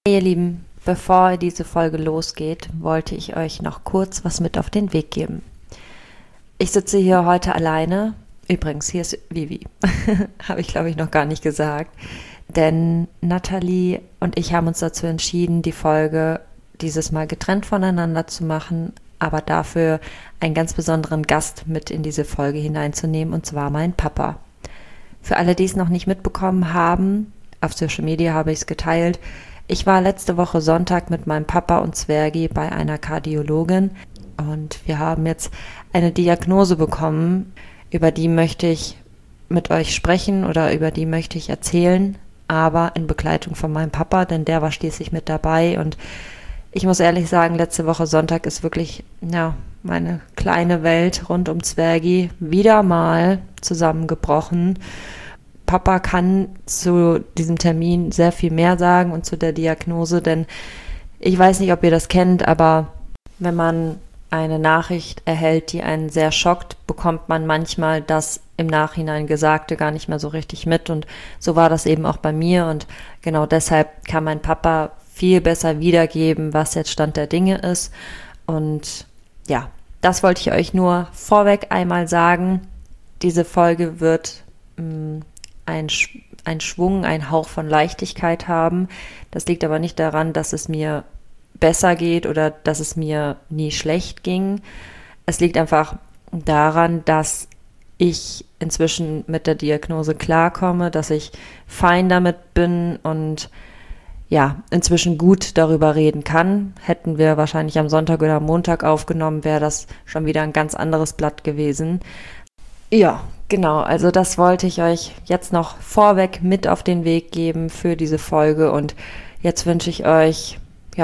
Ihr Lieben, bevor diese Folge losgeht, wollte ich euch noch kurz was mit auf den Weg geben. Ich sitze hier heute alleine. Übrigens, hier ist Vivi. Habe ich, glaube ich, noch gar nicht gesagt. Denn Nathalie und ich haben uns dazu entschieden, die Folge dieses Mal getrennt voneinander zu machen, aber dafür einen ganz besonderen Gast mit in diese Folge hineinzunehmen, und zwar mein Papa. Für alle, die es noch nicht mitbekommen haben, auf Social Media habe ich es geteilt. Ich war letzte Woche Sonntag mit meinem Papa und Zwergi bei einer Kardiologin und wir haben jetzt eine Diagnose bekommen, über die möchte ich mit euch sprechen oder über die möchte ich erzählen, aber in Begleitung von meinem Papa, denn der war schließlich mit dabei. Und ich muss ehrlich sagen, letzte Woche Sonntag ist wirklich, meine kleine Welt rund um Zwergi wieder mal zusammengebrochen. Papa kann zu diesem Termin sehr viel mehr sagen und zu der Diagnose, denn ich weiß nicht, ob ihr das kennt, aber wenn man eine Nachricht erhält, die einen sehr schockt, bekommt man manchmal das im Nachhinein Gesagte gar nicht mehr so richtig mit, und so war das eben auch bei mir, und genau deshalb kann mein Papa viel besser wiedergeben, was jetzt Stand der Dinge ist. Und ja, das wollte ich euch nur vorweg einmal sagen. Diese Folge wird ein Schwung, ein Hauch von Leichtigkeit haben. Das liegt aber nicht daran, dass es mir besser geht oder dass es mir nie schlecht ging. Es liegt einfach daran, dass ich inzwischen mit der Diagnose klarkomme, dass ich fein damit bin und inzwischen gut darüber reden kann. Hätten wir wahrscheinlich am Sonntag oder am Montag aufgenommen, wäre das schon wieder ein ganz anderes Blatt gewesen. Ja, genau, also das wollte ich euch jetzt noch vorweg mit auf den Weg geben für diese Folge, und jetzt wünsche ich euch,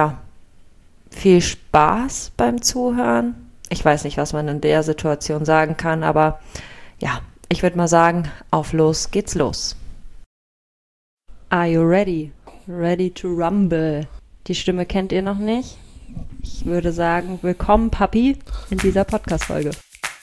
viel Spaß beim Zuhören. Ich weiß nicht, was man in der Situation sagen kann, aber ich würde mal sagen, auf los geht's los. Are you ready? Ready to rumble. Die Stimme kennt ihr noch nicht? Ich würde sagen, willkommen Papi in dieser Podcast-Folge.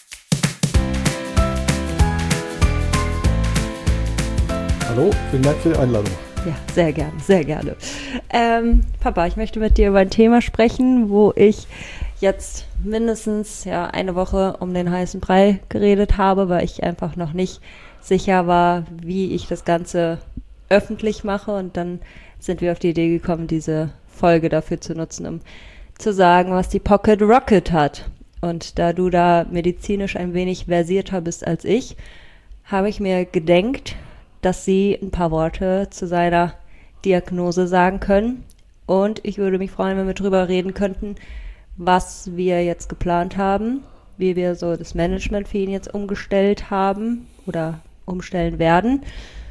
Hallo, vielen Dank für die Einladung. Ja, sehr gerne, sehr gerne. Papa, ich möchte mit dir über ein Thema sprechen, wo ich jetzt mindestens eine Woche um den heißen Brei geredet habe, weil ich einfach noch nicht sicher war, wie ich das Ganze öffentlich mache, und dann sind wir auf die Idee gekommen, diese Folge dafür zu nutzen, um zu sagen, was die Pocket Rocket hat. Und da du da medizinisch ein wenig versierter bist als ich, habe ich mir gedenkt, dass Sie ein paar Worte zu seiner Diagnose sagen können. Und ich würde mich freuen, wenn wir drüber reden könnten, was wir jetzt geplant haben, wie wir so das Management für ihn jetzt umgestellt haben oder umstellen werden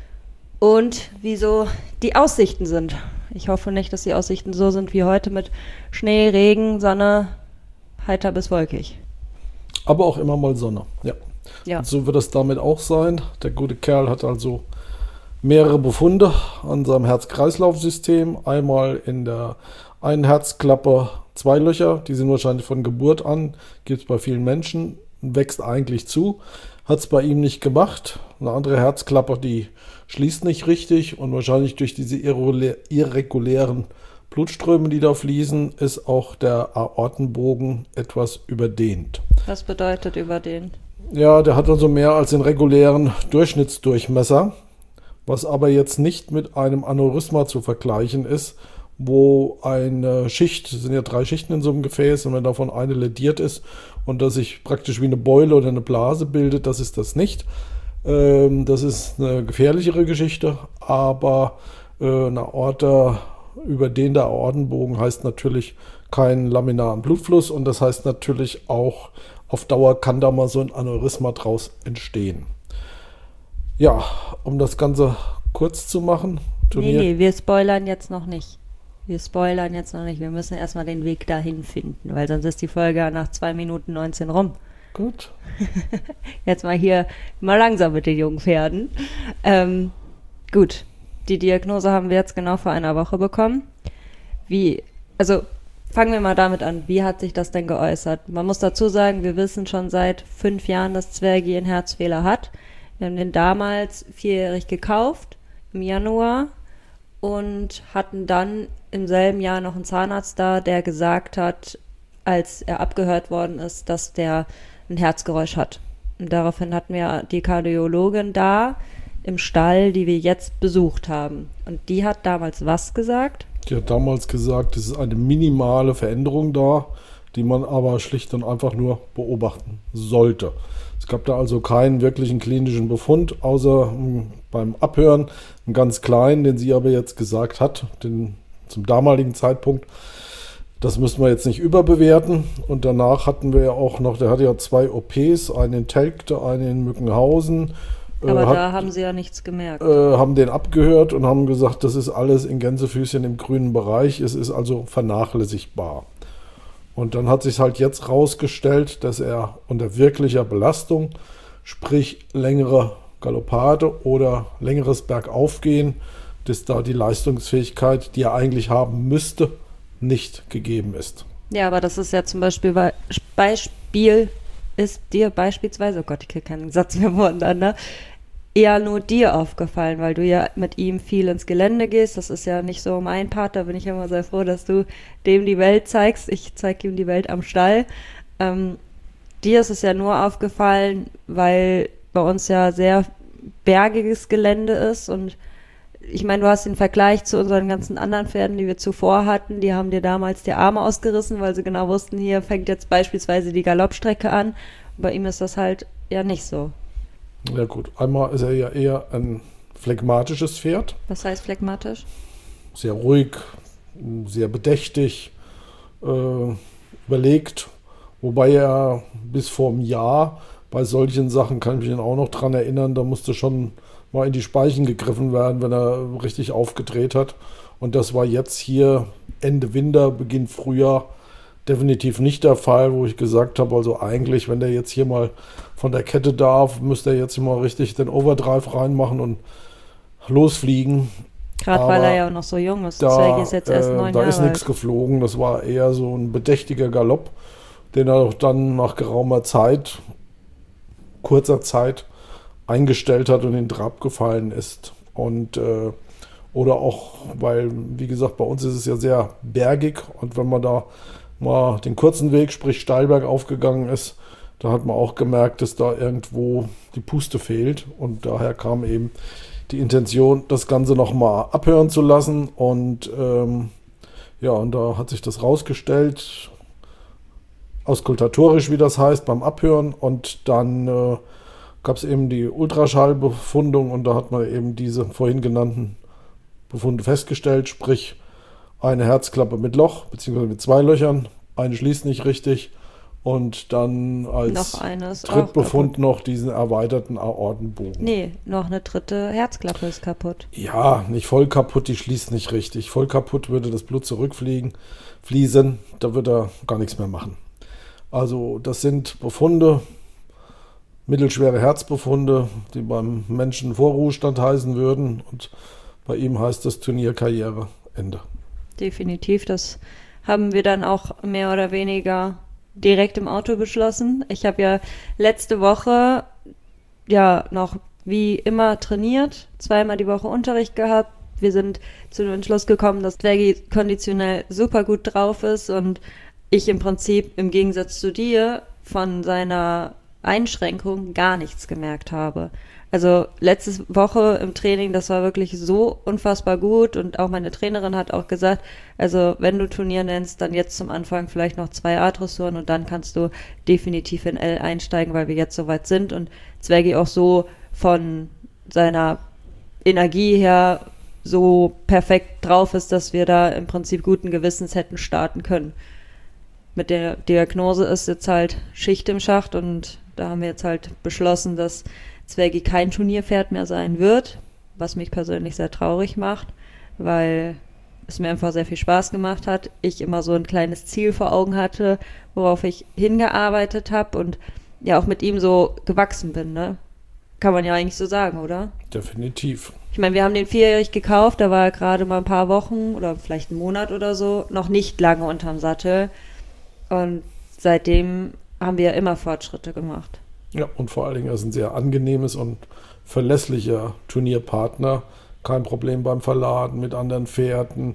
und wie so die Aussichten sind. Ich hoffe nicht, dass die Aussichten so sind wie heute mit Schnee, Regen, Sonne, heiter bis wolkig. Aber auch immer mal Sonne, ja. Ja. Und so wird es damit auch sein. Der gute Kerl hat also mehrere Befunde an seinem Herz-Kreislauf-System. Einmal in der einen Herzklappe 2 Löcher, die sind wahrscheinlich von Geburt an, gibt es bei vielen Menschen, wächst eigentlich zu. Hat es bei ihm nicht gemacht. Eine andere Herzklappe, die schließt nicht richtig, und wahrscheinlich durch diese irregulären Blutströme, die da fließen, ist auch der Aortenbogen etwas überdehnt. Was bedeutet überdehnt? Ja, der hat also mehr als den regulären Durchschnittsdurchmesser, was aber jetzt nicht mit einem Aneurysma zu vergleichen ist, wo eine Schicht, es sind ja 3 Schichten in so einem Gefäß, und wenn davon eine lädiert ist und das sich praktisch wie eine Beule oder eine Blase bildet, das ist das nicht. Das ist eine gefährlichere Geschichte, aber eine Aorta, überdehnter Aortenbogen heißt natürlich keinen laminaren Blutfluss, und das heißt natürlich auch, auf Dauer kann da mal so ein Aneurysma draus entstehen. Ja, um das Ganze kurz zu machen. Nee, wir spoilern jetzt noch nicht. Wir müssen erstmal den Weg dahin finden, weil sonst ist die Folge nach 2 Minuten 19 rum. Gut. Jetzt mal langsam mit den jungen Pferden. Gut, die Diagnose haben wir jetzt genau vor einer Woche bekommen. Fangen wir mal damit an. Wie hat sich das denn geäußert? Man muss dazu sagen, wir wissen schon seit 5 Jahren, dass Zwergi einen Herzfehler hat. Wir haben den damals 4-jährig gekauft, im Januar, und hatten dann im selben Jahr noch einen Zahnarzt da, der gesagt hat, als er abgehört worden ist, dass der ein Herzgeräusch hat. Und daraufhin hatten wir die Kardiologin da im Stall, die wir jetzt besucht haben. Und die hat damals was gesagt? Die hat damals gesagt, es ist eine minimale Veränderung da, die man aber schlicht und einfach nur beobachten sollte. Es gab da also keinen wirklichen klinischen Befund, außer beim Abhören einen ganz kleinen, den sie aber jetzt gesagt hat, zum damaligen Zeitpunkt. Das müssen wir jetzt nicht überbewerten. Und danach hatten wir ja auch noch, der hatte ja 2 OPs, einen in Telgte, einen in Mückenhausen. Aber da haben sie ja nichts gemerkt. Haben den abgehört und haben gesagt, das ist alles in Gänsefüßchen im grünen Bereich. Es ist also vernachlässigbar. Und dann hat sich halt jetzt rausgestellt, dass er unter wirklicher Belastung, sprich längere Galoppade oder längeres Bergaufgehen, dass da die Leistungsfähigkeit, die er eigentlich haben müsste, nicht gegeben ist. Ja, aber das ist ja zum Beispiel ist dir beispielsweise, oh Gott, ich kriege keinen Satz mehr miteinander, eher nur dir aufgefallen, weil du ja mit ihm viel ins Gelände gehst. Das ist ja nicht so mein Part, da bin ich immer sehr froh, dass du dem die Welt zeigst. Ich zeige ihm die Welt am Stall. Dir ist es ja nur aufgefallen, weil bei uns ja sehr bergiges Gelände ist und ich meine, du hast den Vergleich zu unseren ganzen anderen Pferden, die wir zuvor hatten. Die haben dir damals die Arme ausgerissen, weil sie genau wussten, hier fängt jetzt beispielsweise die Galoppstrecke an. Bei ihm ist das halt ja nicht so. Ja gut, einmal ist er ja eher ein phlegmatisches Pferd. Was heißt phlegmatisch? Sehr ruhig, sehr bedächtig, überlegt. Wobei er bis vor einem Jahr bei solchen Sachen, kann ich mich auch noch dran erinnern, da musste schon mal in die Speichen gegriffen werden, wenn er richtig aufgedreht hat. Und das war jetzt hier Ende Winter, Beginn Frühjahr definitiv nicht der Fall, wo ich gesagt habe, also eigentlich, wenn der jetzt hier mal von der Kette darf, müsste er jetzt mal richtig den Overdrive reinmachen und losfliegen. Gerade weil er ja auch noch so jung ist. Zweggy ist jetzt erst 9 Jahre alt. Da ist nichts geflogen, das war eher so ein bedächtiger Galopp, den er auch dann nach geraumer Zeit, kurzer Zeit, eingestellt hat und in Trab gefallen ist. Und oder auch, weil, wie gesagt, bei uns ist es ja sehr bergig und wenn man da mal den kurzen Weg, sprich Steilberg aufgegangen ist, da hat man auch gemerkt, dass da irgendwo die Puste fehlt und daher kam eben die Intention, das Ganze nochmal abhören zu lassen und ja, und da hat sich das rausgestellt, auskultatorisch, wie das heißt, beim Abhören und dann gab es eben die Ultraschallbefundung und da hat man eben diese vorhin genannten Befunde festgestellt, sprich eine Herzklappe mit Loch, beziehungsweise mit 2 Löchern, eine schließt nicht richtig und dann als Drittbefund noch diesen erweiterten Aortenbogen. Nee, noch eine dritte Herzklappe ist kaputt. Ja, nicht voll kaputt, die schließt nicht richtig. Voll kaputt würde das Blut fließen, da würde er gar nichts mehr machen. Also das sind Befunde, mittelschwere Herzbefunde, die beim Menschen Vorruhestand heißen würden und bei ihm heißt das Turnierkarriere Ende. Definitiv, das haben wir dann auch mehr oder weniger direkt im Auto beschlossen. Ich habe ja letzte Woche ja noch wie immer trainiert, 2-mal die Woche Unterricht gehabt. Wir sind zu dem Entschluss gekommen, dass Zweggy konditionell super gut drauf ist und ich im Prinzip im Gegensatz zu dir von seiner Einschränkung gar nichts gemerkt habe. Also letzte Woche im Training, das war wirklich so unfassbar gut und auch meine Trainerin hat auch gesagt, also wenn du Turnier nennst, dann jetzt zum Anfang vielleicht noch 2 A-Dressuren und dann kannst du definitiv in L einsteigen, weil wir jetzt soweit sind und Zweggy auch so von seiner Energie her so perfekt drauf ist, dass wir da im Prinzip guten Gewissens hätten starten können. Mit der Diagnose ist jetzt halt Schicht im Schacht und da haben wir jetzt halt beschlossen, dass Zweggy kein Turnierpferd mehr sein wird, was mich persönlich sehr traurig macht, weil es mir einfach sehr viel Spaß gemacht hat. Ich immer so ein kleines Ziel vor Augen hatte, worauf ich hingearbeitet habe und ja auch mit ihm so gewachsen bin, ne? Kann man ja eigentlich so sagen, oder? Definitiv. Ich meine, wir haben den 4-jährig gekauft, da war er gerade mal ein paar Wochen oder vielleicht einen Monat oder so, noch nicht lange unterm Sattel. Und seitdem haben wir immer Fortschritte gemacht. Ja, und vor allen Dingen, er ist ein sehr angenehmes und verlässlicher Turnierpartner. Kein Problem beim Verladen mit anderen Pferden.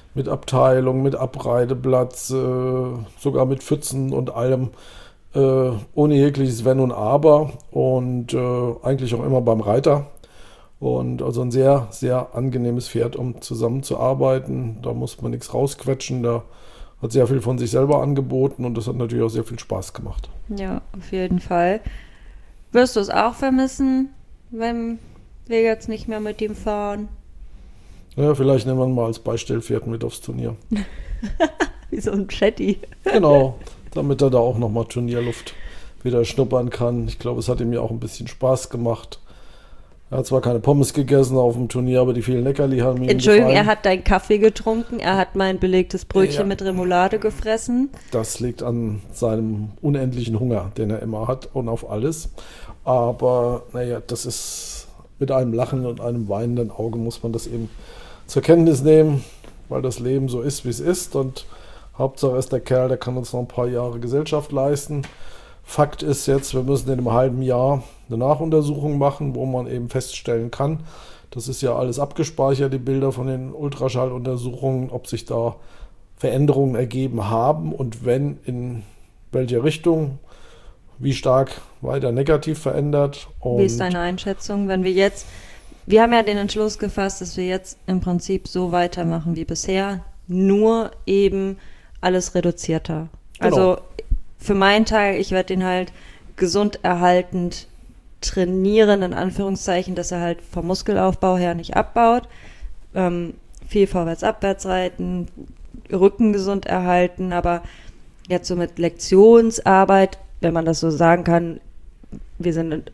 mit Abteilung, mit Abreiteplatz, sogar mit Pfützen und allem, ohne jegliches Wenn und Aber und eigentlich auch immer beim Reiter. Und also ein sehr, sehr angenehmes Pferd, um zusammenzuarbeiten. Da muss man nichts rausquetschen, da hat sehr viel von sich selber angeboten und das hat natürlich auch sehr viel Spaß gemacht. Ja, auf jeden Fall. Wirst du es auch vermissen, wenn wir jetzt nicht mehr mit ihm fahren? Ja, vielleicht nehmen wir ihn mal als Beistellpferd mit aufs Turnier. Wie so ein Chatty. Genau, damit er da auch nochmal Turnierluft wieder schnuppern kann. Ich glaube, es hat ihm ja auch ein bisschen Spaß gemacht. Er hat zwar keine Pommes gegessen auf dem Turnier, aber die vielen Leckerli haben ihm Entschuldigung, gefallen. er hat deinen Kaffee getrunken, er hat mein belegtes Brötchen Ja. mit Remoulade gefressen. Das liegt an seinem unendlichen Hunger, den er immer hat und auf alles. Aber naja, das ist mit einem Lachen und einem weinenden Auge muss man das eben zur Kenntnis nehmen, weil das Leben so ist, wie es ist. Und Hauptsache ist der Kerl, der kann uns noch ein paar Jahre Gesellschaft leisten. Fakt ist jetzt, wir müssen in einem halben Jahr eine Nachuntersuchung machen, wo man eben feststellen kann, das ist ja alles abgespeichert, die Bilder von den Ultraschalluntersuchungen, ob sich da Veränderungen ergeben haben und wenn, in welche Richtung, wie stark weiter negativ verändert. Wie ist deine Einschätzung, wenn wir haben ja den Entschluss gefasst, dass wir jetzt im Prinzip so weitermachen wie bisher, nur eben alles reduzierter. Genau. Also für meinen Teil, ich werde den halt gesund erhaltend trainieren, in Anführungszeichen, dass er halt vom Muskelaufbau her nicht abbaut. Viel vorwärts-abwärts reiten, Rücken gesund erhalten, aber jetzt so mit Lektionsarbeit, wenn man das so sagen kann, wir sind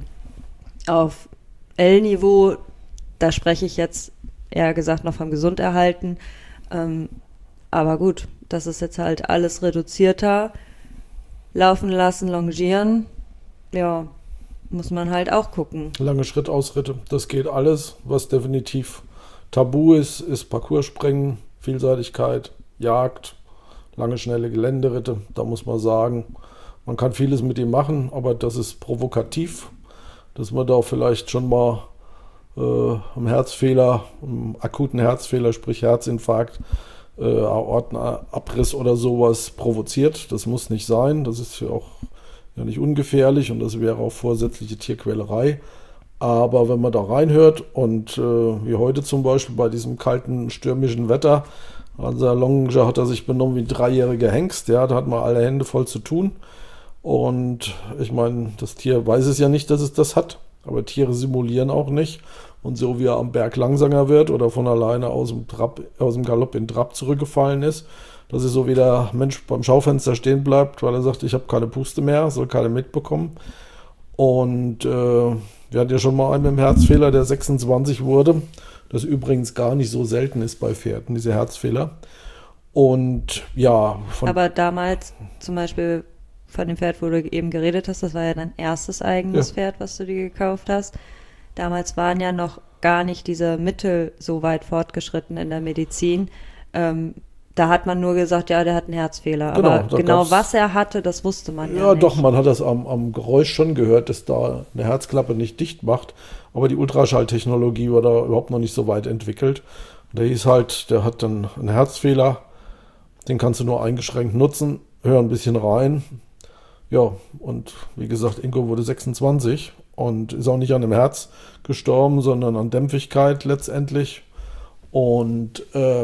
auf L-Niveau, da spreche ich jetzt eher gesagt noch vom Gesunderhalten. Aber gut, das ist jetzt halt alles reduzierter. Laufen lassen, longieren, ja, muss man halt auch gucken. Lange Schrittausritte, das geht alles. Was definitiv tabu ist, ist Parcourspringen, Vielseitigkeit, Jagd, lange, schnelle Geländeritte. Da muss man sagen, man kann vieles mit ihm machen, aber das ist provokativ, dass man da vielleicht schon mal einen Herzfehler, einen akuten Herzfehler, sprich Herzinfarkt, Aortenabriss oder sowas provoziert. Das muss nicht sein. Das ist ja auch ja nicht ungefährlich und das wäre auch vorsätzliche Tierquälerei. Aber wenn man da reinhört und wie heute zum Beispiel bei diesem kalten, stürmischen Wetter, an der Longe hat er sich benommen wie ein 3-jähriger Hengst, ja, da hat man alle Hände voll zu tun. Und ich meine, das Tier weiß es ja nicht, dass es das hat, aber Tiere simulieren auch nicht. Und so wie er am Berg langsamer wird oder von alleine aus dem Galopp in Trab zurückgefallen ist, dass es so wie der Mensch beim Schaufenster stehen bleibt, weil er sagt, ich habe keine Puste mehr, soll keiner mitbekommen. Und wir hatten ja schon mal einen mit dem Herzfehler, der 26 wurde, das übrigens gar nicht so selten ist bei Pferden, diese Herzfehler. Und ja. Aber damals zum Beispiel von dem Pferd, wo du eben geredet hast, das war ja dein erstes eigenes Pferd, was du dir gekauft hast. Damals waren ja noch gar nicht diese Mittel so weit fortgeschritten in der Medizin. Da hat man nur gesagt, ja, der hat einen Herzfehler. Genau, aber genau was er hatte, das wusste man ja nicht. Ja, doch, man hat das am Geräusch schon gehört, dass da eine Herzklappe nicht dicht macht. Aber die Ultraschalltechnologie war da überhaupt noch nicht so weit entwickelt. Und der hieß halt, der hat dann einen Herzfehler. Den kannst du nur eingeschränkt nutzen. Hör ein bisschen rein. Ja, und wie gesagt, Ingo wurde 26 und ist auch nicht an dem Herz gestorben, sondern an Dämpfigkeit letztendlich. Und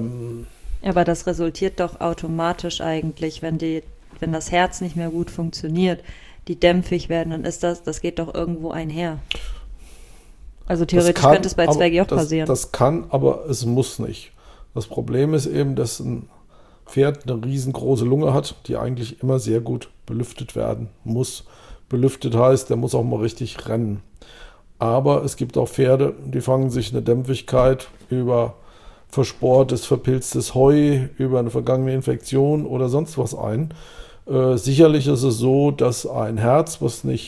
aber das resultiert doch automatisch eigentlich, wenn das Herz nicht mehr gut funktioniert, die dämpfig werden, dann ist das geht doch irgendwo einher. Also theoretisch könnte es bei Zwergi auch passieren. Das kann, aber es muss nicht. Das Problem ist eben, dass ein Pferd eine riesengroße Lunge hat, die eigentlich immer sehr gut belüftet werden muss. Belüftet heißt, der muss auch mal richtig rennen. Aber es gibt auch Pferde, die fangen sich eine Dämpfigkeit über versportes, verpilztes Heu, über eine vergangene Infektion oder sonst was ein. Sicherlich ist es so, dass ein Herz,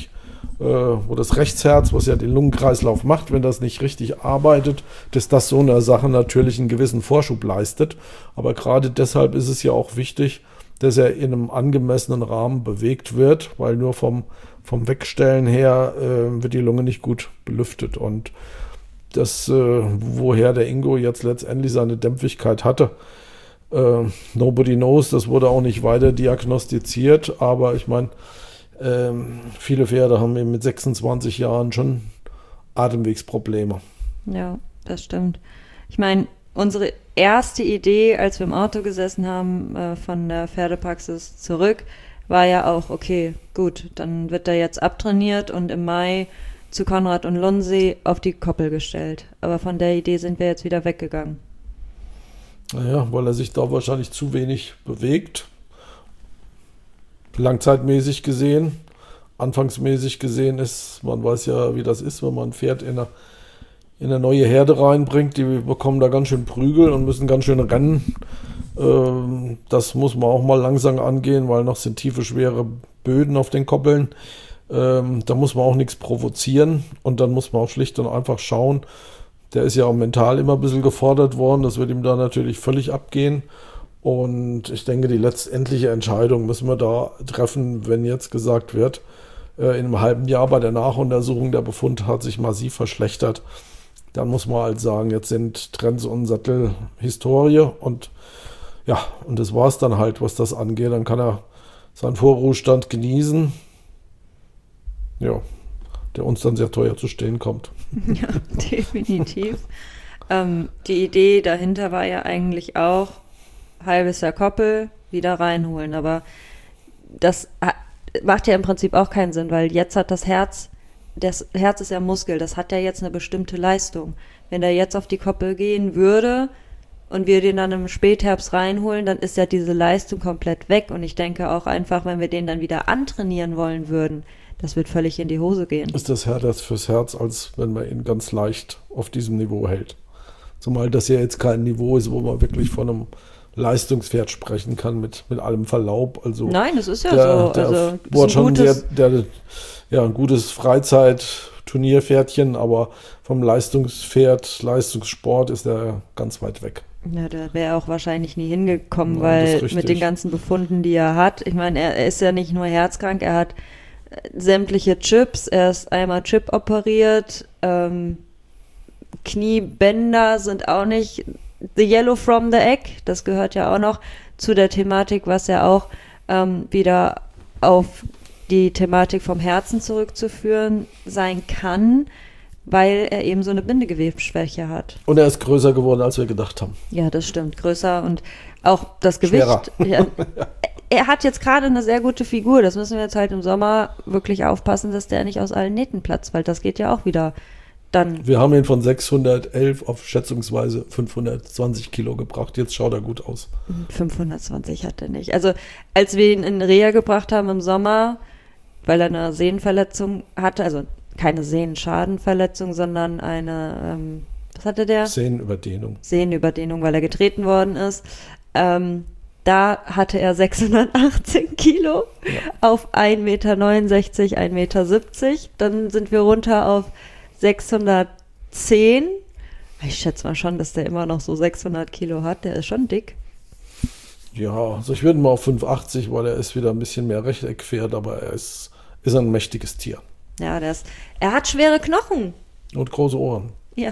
wo das Rechtsherz, was ja den Lungenkreislauf macht, wenn das nicht richtig arbeitet, dass das so einer Sache natürlich einen gewissen Vorschub leistet. Aber gerade deshalb ist es ja auch wichtig, dass er in einem angemessenen Rahmen bewegt wird, weil nur vom Wegstellen her wird die Lunge nicht gut belüftet. Und das, woher der Ingo jetzt letztendlich seine Dämpfigkeit hatte, Nobody knows, das wurde auch nicht weiter diagnostiziert, aber ich meine, viele Pferde haben eben mit 26 Jahren schon Atemwegsprobleme. Ja, das stimmt. Ich meine, unsere erste Idee, als wir im Auto gesessen haben, von der Pferdepraxis zurück, war ja auch, okay, gut, dann wird er jetzt abtrainiert und im Mai zu Konrad und Lunsee auf die Koppel gestellt. Aber von der Idee sind wir jetzt wieder weggegangen. Naja, weil er sich da wahrscheinlich zu wenig bewegt. Langzeitmäßig gesehen, anfangsmäßig gesehen ist, man weiß ja, wie das ist, wenn man ein Pferd in eine neue Herde reinbringt, die bekommen da ganz schön Prügel und müssen ganz schön rennen. Das muss man auch mal langsam angehen, weil noch sind tiefe, schwere Böden auf den Koppeln. Da muss man auch nichts provozieren und dann muss man auch schlicht und einfach schauen. Der ist ja auch mental immer ein bisschen gefordert worden, das wird ihm da natürlich völlig abgehen. Und ich denke, die letztendliche Entscheidung müssen wir da treffen, wenn jetzt gesagt wird, in einem halben Jahr bei der Nachuntersuchung der Befund hat sich massiv verschlechtert. Dann muss man halt sagen, jetzt sind Trense und Sattel Historie und ja, und das war es dann halt, was das angeht. Dann kann er seinen Vorruhestand genießen, ja, der uns dann sehr teuer zu stehen kommt. Ja, definitiv. Die Idee dahinter war ja eigentlich auch, halbes Jahr Koppel, wieder reinholen. Aber das macht ja im Prinzip auch keinen Sinn, weil jetzt hat das Herz ist ja Muskel, das hat ja jetzt eine bestimmte Leistung. Wenn der jetzt auf die Koppel gehen würde und wir den dann im Spätherbst reinholen, dann ist ja diese Leistung komplett weg. Und ich denke auch einfach, wenn wir den dann wieder antrainieren wollen würden, das wird völlig in die Hose gehen. Ist das härter fürs Herz, als wenn man ihn ganz leicht auf diesem Niveau hält? Zumal das ja jetzt kein Niveau ist, wo man wirklich von einem Leistungspferd sprechen kann, mit allem Verlaub. Also nein, das ist ja so. Also ist schon ein gutes Freizeit-Turnierpferdchen, aber vom Leistungspferd, Leistungssport ist er ganz weit weg. Ja, da wäre er auch wahrscheinlich nie hingekommen, weil mit den ganzen Befunden, die er hat, ich meine, er ist ja nicht nur herzkrank, er hat sämtliche Chips, er ist einmal Chip operiert, Kniebänder sind auch nicht the yellow from the egg, das gehört ja auch noch zu der Thematik, was ja auch wieder auf die Thematik vom Herzen zurückzuführen sein kann, weil er eben so eine Bindegewebsschwäche hat. Und er ist größer geworden, als wir gedacht haben. Ja, das stimmt, größer und auch das Gewicht. Ja, er hat jetzt gerade eine sehr gute Figur, das müssen wir jetzt halt im Sommer wirklich aufpassen, dass der nicht aus allen Nähten platzt, weil das geht ja auch wieder dann. Wir haben ihn von 611 auf schätzungsweise 520 Kilo gebracht. Jetzt schaut er gut aus. 520 hat er nicht. Also als wir ihn in Reha gebracht haben im Sommer, weil er eine Sehnenverletzung hatte, also keine Sehnenschadenverletzung, sondern eine, was hatte der? Sehnenüberdehnung, weil er getreten worden ist. Da hatte er 618 Kilo auf 1,69 Meter, 1,70 Meter. Dann sind wir runter auf 610. Ich schätze mal schon, dass der immer noch so 600 Kilo hat. Der ist schon dick. Ja, also ich würde mal auf 580, weil er ist wieder ein bisschen mehr Rechteckpferd, aber er ist ein mächtiges Tier. Ja, er hat schwere Knochen. Und große Ohren. Ja.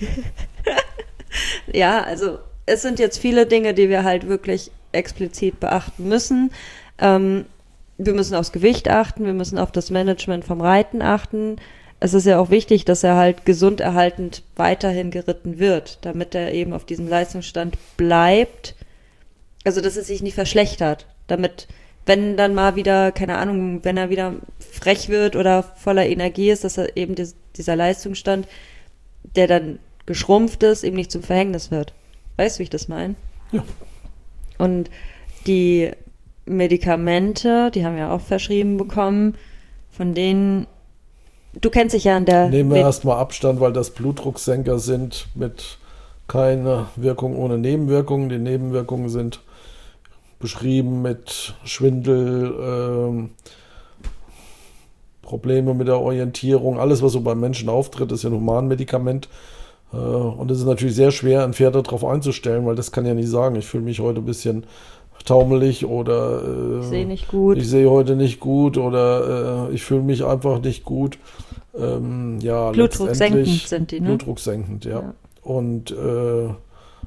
Ja, also es sind jetzt viele Dinge, die wir halt wirklich explizit beachten müssen. Wir müssen aufs Gewicht achten, wir müssen auf das Management vom Reiten achten. Es ist ja auch wichtig, dass er halt gesund erhaltend weiterhin geritten wird, damit er eben auf diesem Leistungsstand bleibt. Also, dass es sich nicht verschlechtert. Damit, wenn dann mal wieder, keine Ahnung, wenn er wieder frech wird oder voller Energie ist, dass er eben dieser Leistungsstand, der dann geschrumpft ist, eben nicht zum Verhängnis wird. Weißt du, wie ich das meine? Ja. Und die Medikamente, die haben wir auch verschrieben bekommen, von denen, du kennst dich ja an der... Nehmen wir erstmal Abstand, weil das Blutdrucksenker sind mit keiner Wirkung ohne Nebenwirkungen. Die Nebenwirkungen sind beschrieben mit Schwindel, Probleme mit der Orientierung. Alles, was so beim Menschen auftritt, ist ja ein Humanmedikament. Und es ist natürlich sehr schwer, ein Pferd darauf einzustellen, weil das kann ja nicht sagen, ich fühle mich heute ein bisschen taumelig oder ich sehe nicht gut. Ich sehe heute nicht gut oder ich fühle mich einfach nicht gut. Ja, blutdrucksenkend sind die, ne? Blutdrucksenkend, ja. Und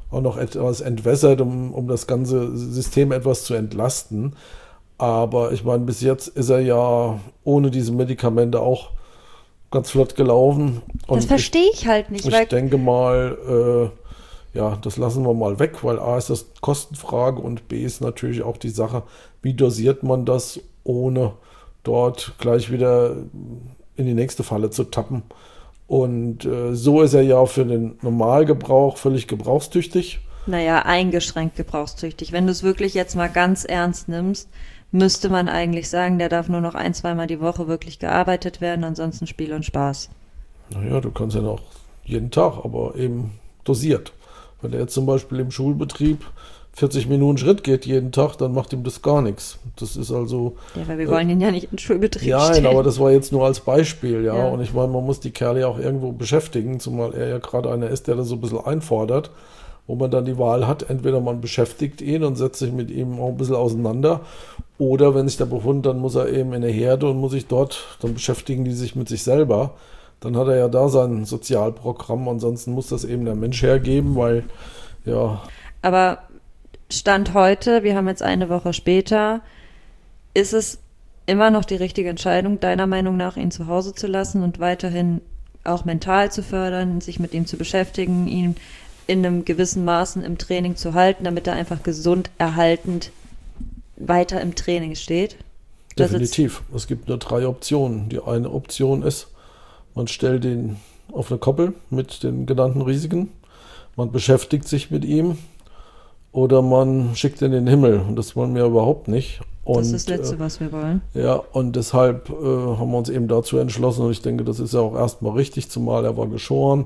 auch noch etwas entwässert, um das ganze System etwas zu entlasten. Aber ich meine, bis jetzt ist er ja ohne diese Medikamente auch ganz flott gelaufen. Und Das verstehe ich halt nicht, weil ich denke mal, ja, das lassen wir mal weg, weil A ist das Kostenfrage und B ist natürlich auch die Sache, wie dosiert man das, ohne dort gleich wieder in die nächste Falle zu tappen. Und so ist er ja für den Normalgebrauch völlig gebrauchstüchtig. naja, eingeschränkt gebrauchstüchtig. Wenn du es wirklich jetzt mal ganz ernst nimmst, müsste man eigentlich sagen, der darf nur noch 1-2 Mal die Woche wirklich gearbeitet werden, ansonsten Spiel und Spaß. Naja, du kannst ja noch jeden Tag, aber eben dosiert. Wenn er jetzt zum Beispiel im Schulbetrieb 40 Minuten Schritt geht jeden Tag, dann macht ihm das gar nichts. Das ist also... Ja, weil wir wollen ihn ja nicht in den Schulbetrieb Ja, stellen. aber das war jetzt nur als Beispiel, ja. Ja. Und ich meine, man muss die Kerle ja auch irgendwo beschäftigen, zumal er ja gerade einer ist, der das so ein bisschen einfordert, wo man dann die Wahl hat, entweder man beschäftigt ihn und setzt sich mit ihm auch ein bisschen auseinander, oder wenn sich der Befund, dann muss er eben in eine Herde und muss sich dort, dann beschäftigen die sich mit sich selber. Dann hat er ja da sein Sozialprogramm, ansonsten muss das eben der Mensch hergeben, weil, ja, Aber Stand heute, wir haben jetzt eine Woche später, ist es immer noch die richtige Entscheidung, deiner Meinung nach, ihn zu Hause zu lassen und weiterhin auch mental zu fördern, sich mit ihm zu beschäftigen, ihn in einem gewissen Maßen im Training zu halten, damit er einfach gesund erhaltend weiter im Training steht? Das ist- definitiv. Es gibt nur 3 Optionen. Die eine Option ist, man stellt ihn auf eine Koppel mit den genannten Risiken, man beschäftigt sich mit ihm oder man schickt ihn in den Himmel. Und das wollen wir überhaupt nicht. Und, Das ist das Letzte, was wir wollen. ja, und deshalb haben wir uns eben dazu entschlossen. Und ich denke, das ist ja auch erstmal richtig, zumal er war geschoren.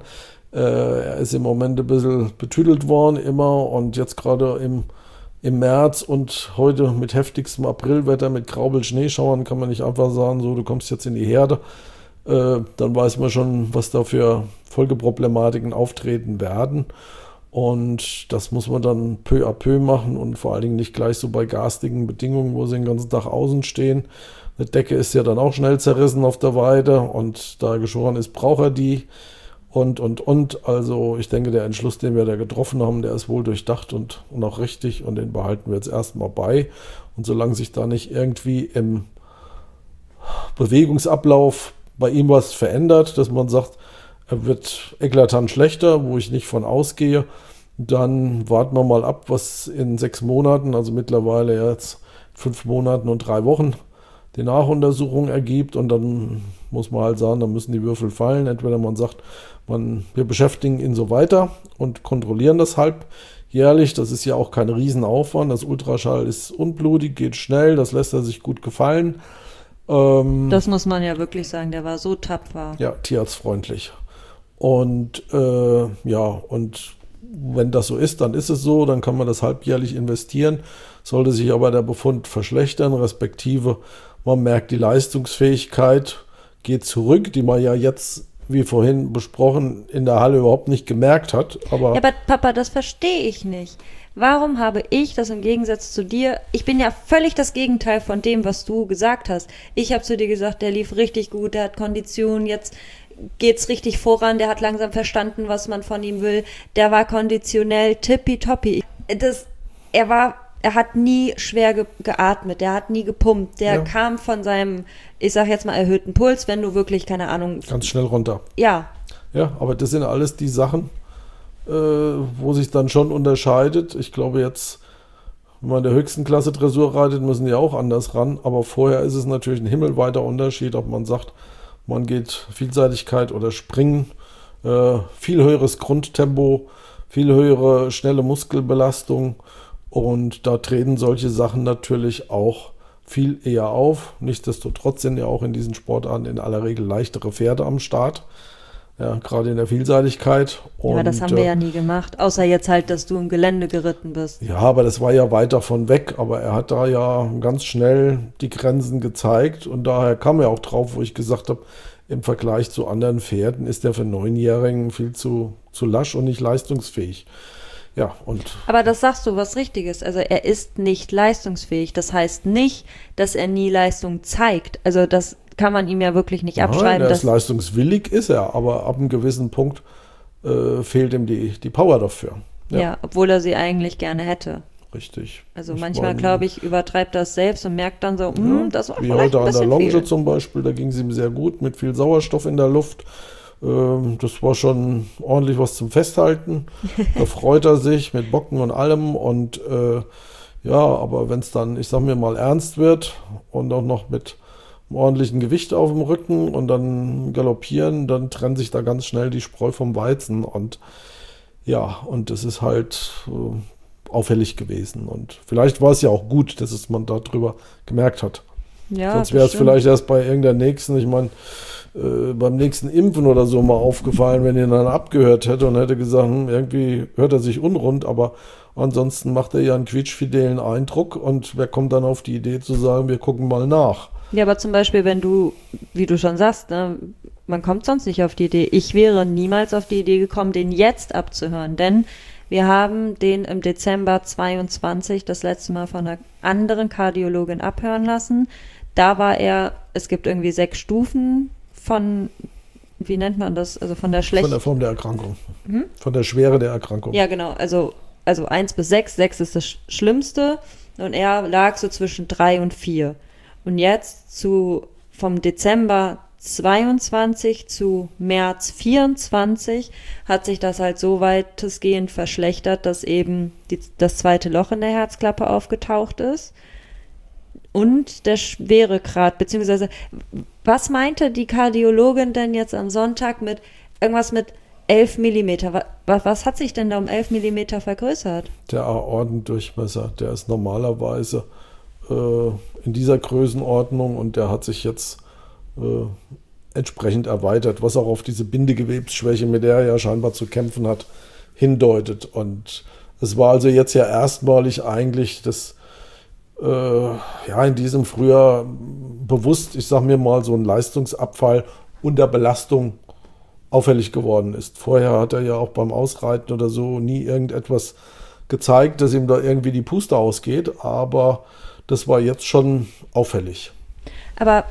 Er ist im Moment ein bisschen betüdelt worden immer. Und jetzt gerade im März und heute mit heftigstem Aprilwetter, mit Graubel-Schneeschauern, kann man nicht einfach sagen, so, du kommst jetzt in die Herde. Dann weiß man schon, was da für Folgeproblematiken auftreten werden. Und das muss man dann peu à peu machen und vor allen Dingen nicht gleich so bei garstigen Bedingungen, wo sie den ganzen Tag außen stehen. Eine Decke ist ja dann auch schnell zerrissen auf der Weide und da er geschoren ist, braucht er die und. Also ich denke, der Entschluss, den wir da getroffen haben, der ist wohl durchdacht und auch richtig und den behalten wir jetzt erstmal bei. Und solange sich da nicht irgendwie im Bewegungsablauf bei ihm was verändert, dass man sagt, er wird eklatant schlechter, wo ich nicht von ausgehe, dann warten wir mal ab, was in 6 Monaten, also mittlerweile jetzt 5 Monaten und 3 Wochen, die Nachuntersuchung ergibt. Und dann muss man halt sagen, dann müssen die Würfel fallen. Entweder man sagt, wir beschäftigen ihn so weiter und kontrollieren das halbjährlich. Das ist ja auch kein Riesenaufwand. Das Ultraschall ist unblutig, geht schnell, das lässt er sich gut gefallen. Das muss man ja wirklich sagen, der war so tapfer. Ja, tierarztfreundlich. Und ja, und wenn das so ist, dann ist es so, dann kann man das halbjährlich investieren. Sollte sich aber der Befund verschlechtern, respektive man merkt, die Leistungsfähigkeit geht zurück, die man ja jetzt, wie vorhin besprochen, in der Halle überhaupt nicht gemerkt hat. Ja, aber Papa, das verstehe ich nicht. Warum habe ich das im Gegensatz zu dir? Ich bin ja völlig das Gegenteil von dem, was du gesagt hast. Ich habe zu dir gesagt, der lief richtig gut, der hat Kondition, jetzt geht's richtig voran, der hat langsam verstanden, was man von ihm will, der war konditionell tippitoppi. Er hat nie schwer geatmet, der hat nie gepumpt, der kam von seinem, ich sag jetzt mal, erhöhten Puls, wenn du wirklich, keine Ahnung. Ganz schnell runter. Ja. Ja, aber das sind alles die Sachen, wo sich dann schon unterscheidet. Ich glaube jetzt, wenn man in der höchsten Klasse Dressur reitet, müssen die auch anders ran, aber vorher ist es natürlich ein himmelweiter Unterschied, ob man sagt, man geht Vielseitigkeit oder Springen, viel höheres Grundtempo, viel höhere schnelle Muskelbelastung und da treten solche Sachen natürlich auch viel eher auf. Nichtsdestotrotz sind ja auch in diesen Sportarten in aller Regel leichtere Pferde am Start, ja, gerade in der Vielseitigkeit. Ja, aber das haben wir ja nie gemacht, außer jetzt halt, dass du im Gelände geritten bist. Ja, aber das war ja weit davon weg, aber er hat da ja ganz schnell die Grenzen gezeigt und daher kam er auch drauf, wo ich gesagt habe, im Vergleich zu anderen Pferden ist der für 9-Jährigen viel zu lasch und nicht leistungsfähig. Ja, und aber das sagst du was Richtiges, also er ist nicht leistungsfähig, das heißt nicht, dass er nie Leistung zeigt, also das kann man ihm ja wirklich nicht abschreiben. Er ist leistungswillig, ist er, aber ab einem gewissen Punkt fehlt ihm die Power dafür. Ja, obwohl er sie eigentlich gerne hätte. Richtig. Also manchmal, glaube ich, übertreibt das selbst und merkt dann so, das war wie vielleicht heute ein an der bisschen Longe viel. zum Beispiel, da ging es ihm sehr gut mit viel Sauerstoff in der Luft. Das war schon ordentlich was zum Festhalten. Da freut er sich mit Bocken und allem. Und aber wenn es dann, ich sag mir mal, ernst wird und auch noch mit einem ordentlichen Gewicht auf dem Rücken und dann galoppieren, dann trennt sich da ganz schnell die Spreu vom Weizen. Und und das ist halt auffällig gewesen. Und vielleicht war es ja auch gut, dass es man darüber gemerkt hat. Ja, Sonst wäre es bestimmt. vielleicht erst bei irgendeiner nächsten, ich meine, beim nächsten Impfen oder so mal aufgefallen, wenn ihn dann abgehört hätte und hätte gesagt, irgendwie hört er sich unrund, aber ansonsten macht er ja einen quietschfidelen Eindruck und wer kommt dann auf die Idee zu sagen, wir gucken mal nach. Ja, aber zum Beispiel, wenn du, wie du schon sagst, ne, man kommt sonst nicht auf die Idee. Ich wäre niemals auf die Idee gekommen, den jetzt abzuhören, denn wir haben den im Dezember 22 das letzte Mal von einer anderen Kardiologin abhören lassen. Da war es gibt irgendwie 6 Stufen von, wie nennt man das, also von der Von der Form der Erkrankung. Von der Schwere der Erkrankung. Ja, genau, also 1 bis 6, 6 ist das Schlimmste und er lag so zwischen 3 und 4. Und jetzt vom Dezember 22 zu März 24 hat sich das halt so weitestgehend verschlechtert, dass eben das zweite Loch in der Herzklappe aufgetaucht ist. Und der Schweregrad, beziehungsweise, was meinte die Kardiologin denn jetzt am Sonntag mit irgendwas mit 11 Millimeter? Was hat sich denn da um 11 Millimeter vergrößert? Der Aortendurchmesser, der ist normalerweise in dieser Größenordnung und der hat sich jetzt entsprechend erweitert, was auch auf diese Bindegewebsschwäche, mit der er ja scheinbar zu kämpfen hat, hindeutet. Und es war also jetzt ja erstmalig eigentlich das in diesem Frühjahr bewusst, ich sag mir mal, so ein Leistungsabfall unter Belastung auffällig geworden ist. Vorher hat er ja auch beim Ausreiten oder so nie irgendetwas gezeigt, dass ihm da irgendwie die Puste ausgeht, aber das war jetzt schon auffällig. Aber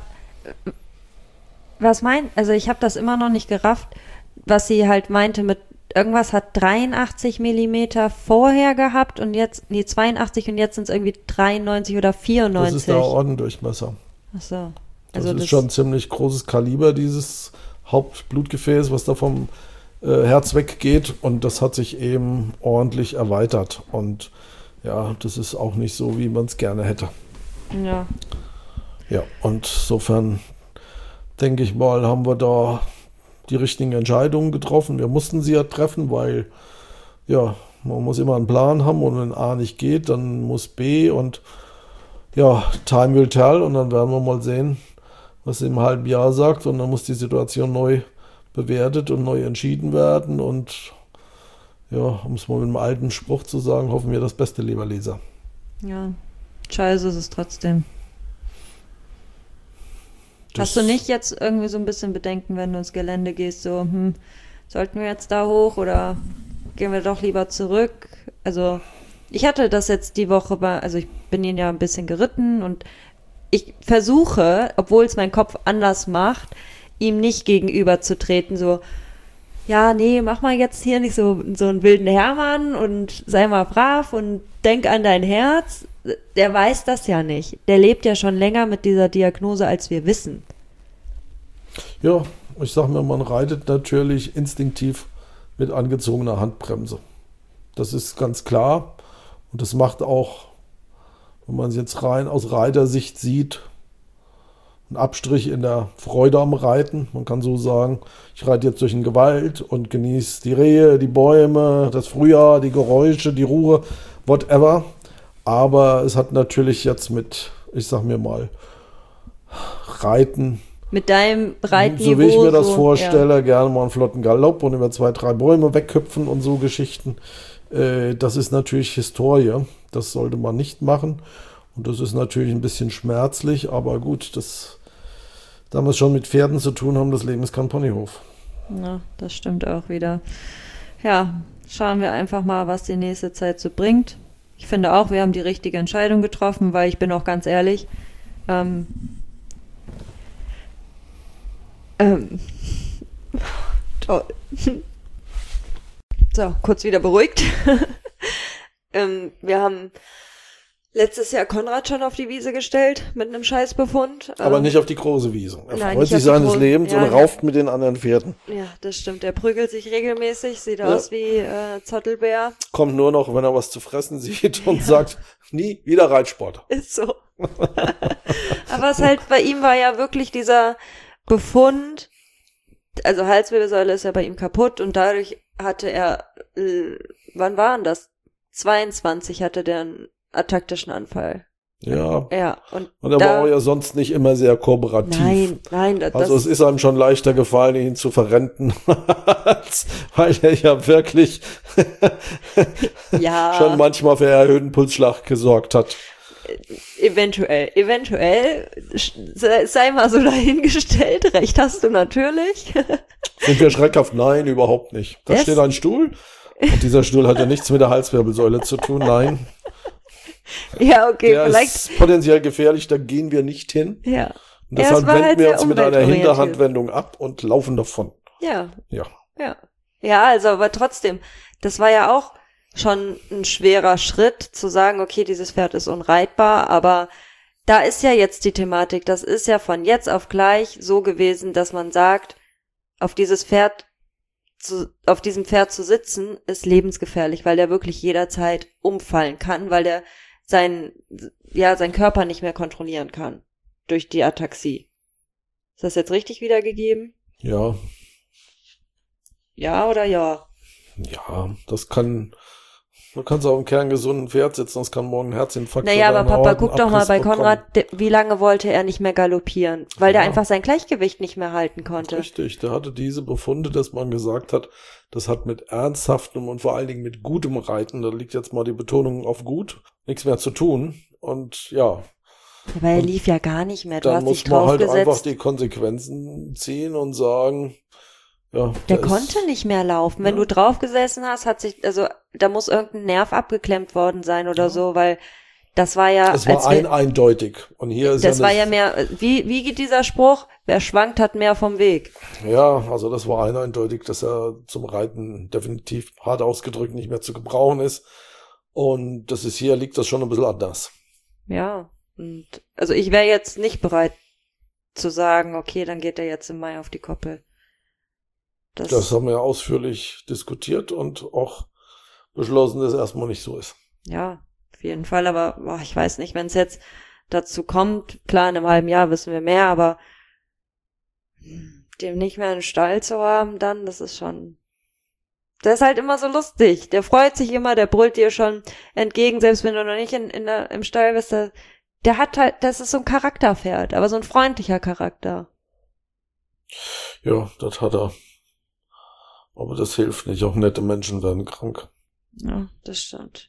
also ich habe das immer noch nicht gerafft, was sie halt meinte mit irgendwas hat 83 Millimeter vorher gehabt und jetzt, 82 und jetzt sind es irgendwie 93 oder 94. Das ist der Aortendurchmesser. Ach so. Also das ist schon ein ziemlich großes Kaliber, dieses Hauptblutgefäß, was da vom Herz weggeht und das hat sich eben ordentlich erweitert und ja, das ist auch nicht so, wie man es gerne hätte. Ja. Ja, und insofern denke ich mal, haben wir da die richtigen Entscheidungen getroffen. Wir mussten sie ja treffen, weil ja, man muss immer einen Plan haben und wenn A nicht geht, dann muss B und ja, time will tell und dann werden wir mal sehen, was sie im halben Jahr sagt und dann muss die Situation neu bewertet und neu entschieden werden und ja, um es mal mit einem alten Spruch zu sagen, hoffen wir das Beste, lieber Leser. Ja, scheiße ist es trotzdem. Hast du nicht jetzt irgendwie so ein bisschen Bedenken, wenn du ins Gelände gehst, so, sollten wir jetzt da hoch oder gehen wir doch lieber zurück? Also, ich hatte das jetzt die Woche also ich bin ihn ja ein bisschen geritten und ich versuche, obwohl es mein Kopf anders macht, ihm nicht gegenüberzutreten, so, ja, nee, mach mal jetzt hier nicht so einen wilden Hermann und sei mal brav und denk an dein Herz. Der weiß das ja nicht. Der lebt ja schon länger mit dieser Diagnose, als wir wissen. Ja, ich sag mir, man reitet natürlich instinktiv mit angezogener Handbremse. Das ist ganz klar. Und das macht auch, wenn man es jetzt rein aus Reitersicht sieht, einen Abstrich in der Freude am Reiten. Man kann so sagen, ich reite jetzt durch den Wald und genieße die Rehe, die Bäume, das Frühjahr, die Geräusche, die Ruhe, whatever. Aber es hat natürlich jetzt mit, ich sag mir mal, Reiten. Mit deinem Reitniveau. So wie ich mir das vorstelle, ja. Gerne mal einen flotten Galopp und über 2, 3 Bäume weghüpfen und so Geschichten. Das ist natürlich Historie. Das sollte man nicht machen. Und das ist natürlich ein bisschen schmerzlich, aber gut, da wir es schon mit Pferden zu tun haben, das Leben ist kein Ponyhof. Ja, das stimmt auch wieder. Ja, schauen wir einfach mal, was die nächste Zeit so bringt. Ich finde auch, wir haben die richtige Entscheidung getroffen, weil ich bin auch ganz ehrlich, toll. So, kurz wieder beruhigt. Wir haben letztes Jahr Konrad schon auf die Wiese gestellt mit einem Scheißbefund. Aber nicht auf die große Wiese. Er Nein, freut sich seines Lebens und rauft mit den anderen Pferden. Ja, das stimmt. Er prügelt sich regelmäßig, sieht aus wie Zottelbär. Kommt nur noch, wenn er was zu fressen sieht und sagt, nie wieder Reitsport. Ist so. Aber es halt bei ihm war ja wirklich dieser Befund, also Halswirbelsäule ist ja bei ihm kaputt und dadurch hatte er, wann waren das? 22 hatte der einen ataktischen Anfall. Ja. Ja. Und er war auch ja sonst nicht immer sehr kooperativ. Nein. Also es ist einem schon leichter gefallen, ihn zu verrenten, weil er ja wirklich schon manchmal für erhöhten Pulsschlag gesorgt hat. Eventuell, sei mal so dahingestellt, recht hast du natürlich. Sind wir schreckhaft? Nein, überhaupt nicht. Da steht ein Stuhl und dieser Stuhl hat ja nichts mit der Halswirbelsäule zu tun, nein. Ja, okay, der vielleicht. Ist potenziell gefährlich, da gehen wir nicht hin. Ja. Und deshalb wenden wir uns mit einer Hinterhandwendung ab und laufen davon. Ja. Ja, also, aber trotzdem, das war ja auch schon ein schwerer Schritt, zu sagen, okay, dieses Pferd ist unreitbar, aber da ist ja jetzt die Thematik, das ist ja von jetzt auf gleich so gewesen, dass man sagt, auf diesem Pferd zu sitzen, ist lebensgefährlich, weil der wirklich jederzeit umfallen kann, weil der seinen Körper nicht mehr kontrollieren kann durch die Ataxie. Ist das jetzt richtig wiedergegeben? Ja. Ja oder ja? Ja, das kann. Du kannst auf einem kerngesunden Pferd sitzen, das kann morgen ein Herzinfarkt. Naja, aber Papa, guck doch mal bei Konrad, wie lange wollte er nicht mehr galoppieren? Weil der einfach sein Gleichgewicht nicht mehr halten konnte. Richtig, der hatte diese Befunde, dass man gesagt hat, das hat mit ernsthaftem und vor allen Dingen mit gutem Reiten, da liegt jetzt mal die Betonung auf gut, nichts mehr zu tun. Und ja. Aber er lief ja gar nicht mehr, du hast dich draufgesetzt. Dann muss man halt einfach die Konsequenzen ziehen und sagen, ja, der konnte nicht mehr laufen. Wenn du draufgesessen hast, da muss irgendein Nerv abgeklemmt worden sein oder so, weil das war ja. Es war eindeutig. Und hier ist das war ja mehr, wie geht dieser Spruch? Wer schwankt, hat mehr vom Weg. Ja, also das war eindeutig, dass er zum Reiten definitiv hart ausgedrückt nicht mehr zu gebrauchen ist. Und liegt das schon ein bisschen anders. Ja. Und, also ich wäre jetzt nicht bereit zu sagen, okay, dann geht er jetzt im Mai auf die Koppel. Das haben wir ausführlich diskutiert und auch beschlossen, dass es erstmal nicht so ist. Ja, auf jeden Fall, aber ich weiß nicht, wenn es jetzt dazu kommt, klar, in einem halben Jahr wissen wir mehr, aber dem nicht mehr einen Stall zu haben, dann, das ist halt immer so lustig. Der freut sich immer, der brüllt dir schon entgegen, selbst wenn du noch nicht im Stall bist, der hat halt, das ist so ein Charakterpferd, aber so ein freundlicher Charakter. Ja, das hat er. Aber das hilft nicht, auch nette Menschen werden krank. Ja, das stimmt.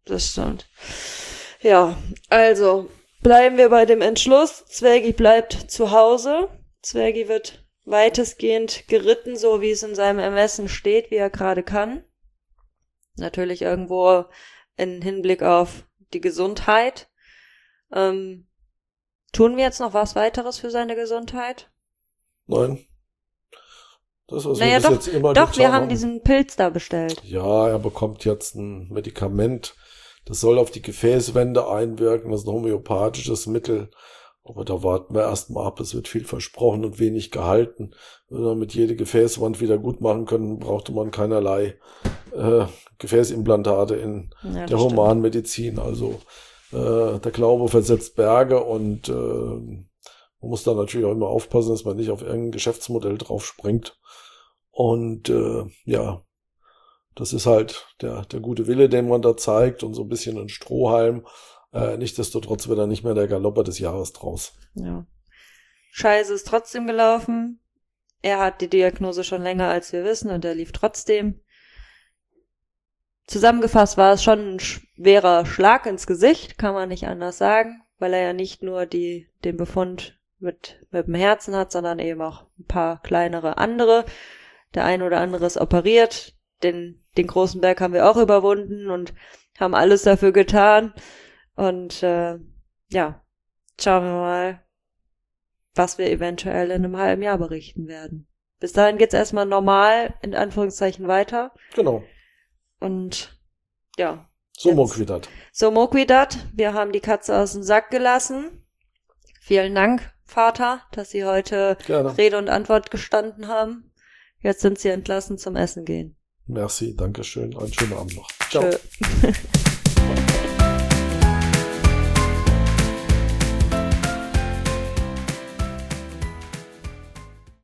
Ja, also bleiben wir bei dem Entschluss. Zwergi bleibt zu Hause. Zwergi wird weitestgehend geritten, so wie es in seinem Ermessen steht, wie er gerade kann. Natürlich irgendwo in Hinblick auf die Gesundheit. Tun wir jetzt noch was weiteres für seine Gesundheit? Nein. Das, was wir bis jetzt immer getan haben. Wir haben diesen Pilz da bestellt. Ja, er bekommt jetzt ein Medikament. Das soll auf die Gefäßwände einwirken. Das ist ein homöopathisches Mittel. Aber da warten wir erstmal ab. Es wird viel versprochen und wenig gehalten. Wenn wir mit jede Gefäßwand wieder gut machen können, brauchte man keinerlei Gefäßimplantate in der Humanmedizin. Also der Glaube versetzt Berge und man muss da natürlich auch immer aufpassen, dass man nicht auf irgendein Geschäftsmodell drauf springt. Und das ist halt der gute Wille, den man da zeigt und so ein bisschen ein Strohhalm. Nichtsdestotrotz wird er nicht mehr der Galopper des Jahres draus. Ja. Scheiße ist trotzdem gelaufen. Er hat die Diagnose schon länger, als wir wissen, und er lief trotzdem. Zusammengefasst war es schon ein schwerer Schlag ins Gesicht, kann man nicht anders sagen, weil er ja nicht nur den Befund mit dem Herzen hat, sondern eben auch ein paar kleinere andere. Der eine oder andere ist operiert. Den großen Berg haben wir auch überwunden und haben alles dafür getan. Und schauen wir mal, was wir eventuell in einem halben Jahr berichten werden. Bis dahin geht's erstmal normal, in Anführungszeichen, weiter. Genau. Und ja. So Moquidat. So Moquidat. Wir haben die Katze aus dem Sack gelassen. Vielen Dank, Vater, dass Sie heute Rede und Antwort gestanden haben. Jetzt sind Sie entlassen zum Essen gehen. Merci, danke schön. Einen schönen Abend noch. Ciao. Tschö.